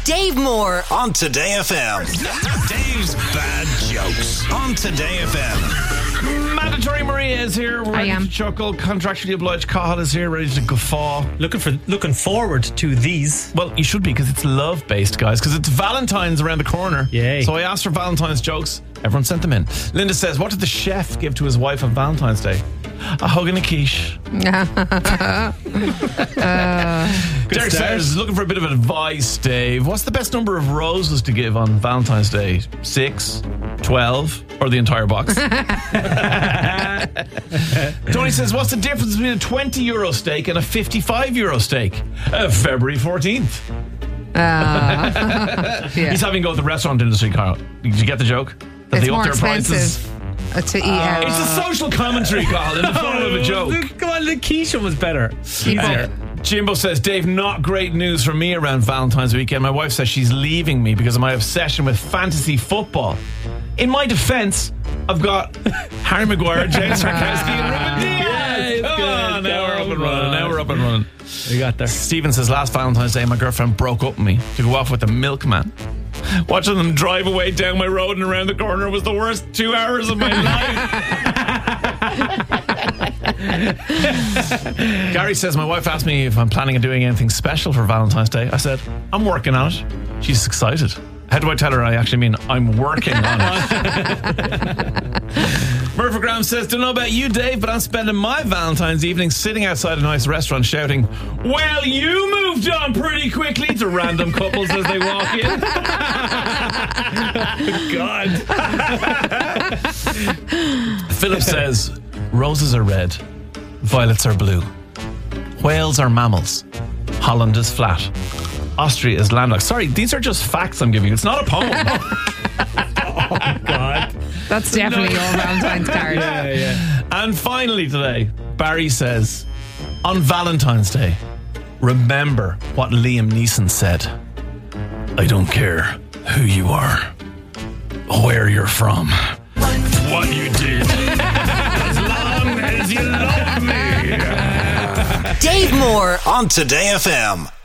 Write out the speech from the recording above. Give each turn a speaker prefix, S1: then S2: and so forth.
S1: Dave Moore
S2: on Today FM. Dave's bad jokes on Today FM.
S3: Mandatory Maria is here. We're ready to chuckle. Contractually obliged Cathal is here, ready to guffaw.
S4: Looking forward to these.
S3: Well, you should be, because it's love-based, guys, because it's Valentine's around the corner.
S4: Yay.
S3: So I asked for Valentine's jokes. Everyone sent them in. Linda says, what did the chef give to his wife on Valentine's Day? A hug and a quiche. Derek says, looking for a bit of advice, Dave. What's the best number of roses to give on Valentine's Day? 6, 12, or the entire box? Tony says, what's the difference between a €20 steak and a €55 steak? February 14th. He's having a go at the restaurant industry, Carl. Did you get the joke? That
S5: It's
S3: they up
S5: more
S3: their prices
S5: to eat out.
S3: It's a social commentary, Carl, in the form of a joke.
S4: Come on, the quiche was better.
S3: Jimbo says, Dave, not great news for me around Valentine's weekend. My wife says she's leaving me because of my obsession with fantasy football. In my defence, I've got Harry Maguire, James Tarkowski, and Ruben Diaz. Now we're up and running.
S4: We got there.
S3: Stephen says, last Valentine's Day, my girlfriend broke up with me to go off with the milkman. Watching them drive away down my road and around the corner was the worst 2 hours of my life. Gary says, my wife asked me if I'm planning on doing anything special for Valentine's Day. I said, I'm working on it. She's excited. How do I tell her I actually mean I'm working on it? Murphy Graham says, don't know about you, Dave, but I'm spending my Valentine's evening sitting outside a nice restaurant shouting, well, you moved on pretty quickly, to random couples as they walk in. God. Philip says, roses are red, violets are blue, whales are mammals, Holland is flat, Austria is landlocked. Sorry, these are just facts I'm giving you. It's not a poem. Oh, God.
S5: That's definitely your Valentine's card.
S3: Yeah. And finally today, Barry says, on Valentine's Day, remember what Liam Neeson said. I don't care who you are, where you're from, what you did, as long as you love me.
S1: Dave Moore
S2: on Today FM.